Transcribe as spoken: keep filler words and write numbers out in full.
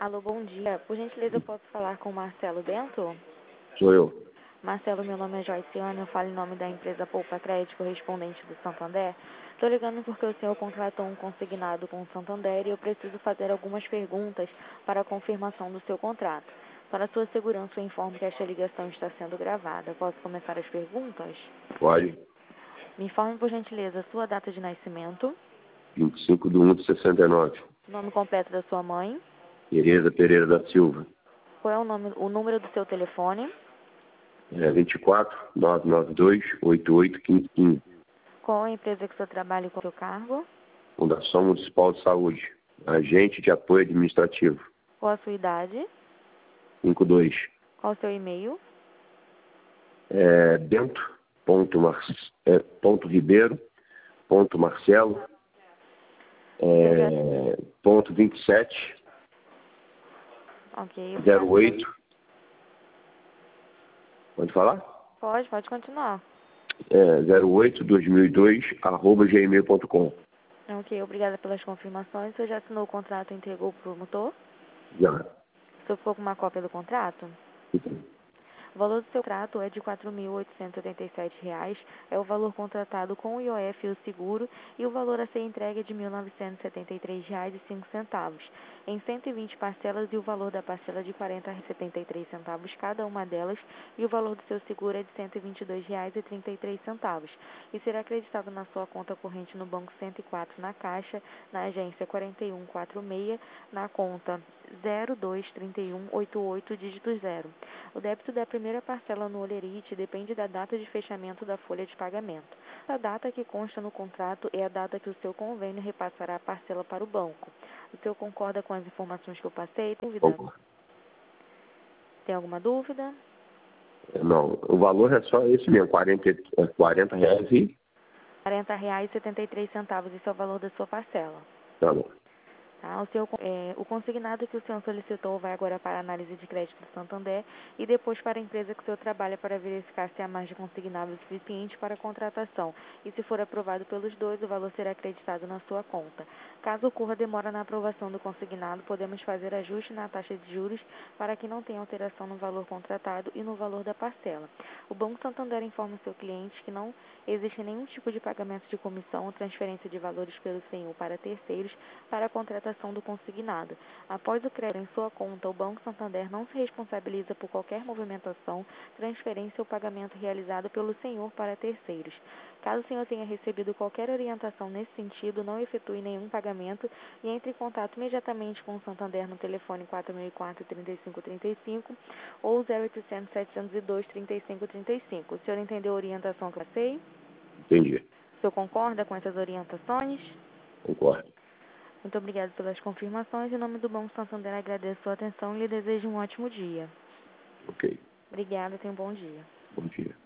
Alô, bom dia. Por gentileza, eu posso falar com o Marcelo Bento? Sou eu. Marcelo, meu nome é Joyciane, eu falo em nome da empresa Poupa Crédito, correspondente do Santander. Estou ligando porque o senhor contratou um consignado com o Santander e eu preciso fazer algumas perguntas para a confirmação do seu contrato. Para sua segurança, eu informo que esta ligação está sendo gravada. Posso começar as perguntas? Pode. Me informe, por gentileza, a sua data de nascimento, vinte e cinco de um de sessenta e nove. nome completo da sua mãe, Tereza Pereira da Silva. qual é o, nome, o número do seu telefone, É vinte e quatro, nove nove dois, oito oito um cinco um cinco. qual é a empresa que o senhor trabalha e qual é o seu cargo, Fundação Municipal de Saúde. Agente de apoio administrativo. qual a sua idade, cinquenta e dois. qual o seu e-mail, É Bento, ponto, Mar, é, ponto Ribeiro, ponto Marcelo, é, ponto vinte e sete, ok, zero obrigada. oito. Pode falar? Pode, pode continuar. É zero oito dois mil e dois, arroba gmail ponto com. Ok, obrigada pelas confirmações. O senhor já assinou o contrato e entregou para o promotor? Já. O senhor ficou com uma cópia do contrato? O valor do seu contrato é de quatro mil oitocentos e oitenta e sete reais, é o valor contratado com o I O F e o seguro, e o valor a ser entregue é de mil novecentos e setenta e três reais e cinco centavos, em cento e vinte parcelas, e o valor da parcela de quarenta reais e setenta e três centavos cada uma delas, e o valor do seu seguro é de cento e vinte e dois reais e trinta e três centavos, e será acreditado na sua conta corrente no Banco cento e quatro na Caixa, na agência quarenta e um quarenta e seis, na conta zero dois três um oito oito, dígito zero. O débito da primeira parcela no Olerite depende da data de fechamento da folha de pagamento. A data que consta no contrato é a data que o seu convênio repassará a parcela para o banco. O senhor concorda com as informações que eu passei? Tem dúvida? Concordo. Tem alguma dúvida? Não, o valor é só esse mesmo, quarenta, é quarenta reais e... quarenta reais e setenta e três centavos, esse é o valor da sua parcela. Tá bom. Tá? O, seu, é, o consignado que o senhor solicitou vai agora para a análise de crédito do Santander e depois para a empresa que o senhor trabalha para verificar se há margem consignável suficiente para a contratação. E se for aprovado pelos dois, o valor será acreditado na sua conta. Caso ocorra demora na aprovação do consignado, podemos fazer ajuste na taxa de juros para que não tenha alteração no valor contratado e no valor da parcela. O Banco Santander informa o seu cliente que não existe nenhum tipo de pagamento de comissão ou transferência de valores pelo senhor para terceiros para a contratação do consignado. Após o crédito em sua conta, o Banco Santander não se responsabiliza por qualquer movimentação, transferência ou pagamento realizado pelo senhor para terceiros. Caso o senhor tenha recebido qualquer orientação nesse sentido, não efetue nenhum pagamento e entre em contato imediatamente com o Santander no telefone quatro mil e quatro, trinta e cinco trinta e cinco ou zero oitocentos, setecentos e dois, trinta e cinco trinta e cinco. O senhor entendeu a orientação que eu passei? Entendi. O senhor concorda com essas orientações? Concordo. Muito obrigada pelas confirmações. Em nome do Banco Santander, agradeço a sua atenção e lhe desejo um ótimo dia. Ok. Obrigada, tenha um bom dia. Bom dia.